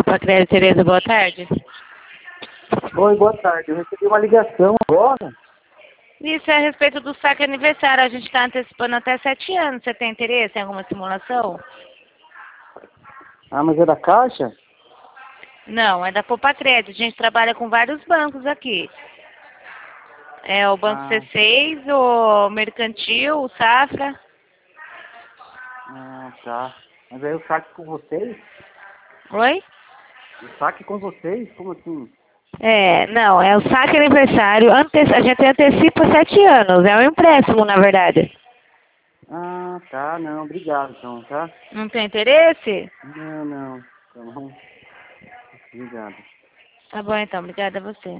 Pacreia Tereza, boa tarde. Oi, boa tarde. Eu recebi uma ligação agora. Isso é a respeito do saque aniversário. A gente está antecipando até 7 anos. Você tem interesse em alguma simulação? Ah, mas é da Caixa? Não, é da Poupa Crédito. A gente trabalha com vários bancos aqui. É o Banco C6, o Mercantil, o Safra. Ah, tá. Mas aí o saque com vocês? Oi? O saque com vocês? Como assim? Não, é o saque aniversário. A gente antecipa 7 anos. É um empréstimo, na verdade. Ah, tá. Não, obrigado então, tá? Não tem interesse? Não, não. Tá bom. Obrigado. Tá bom, então. Obrigada a você.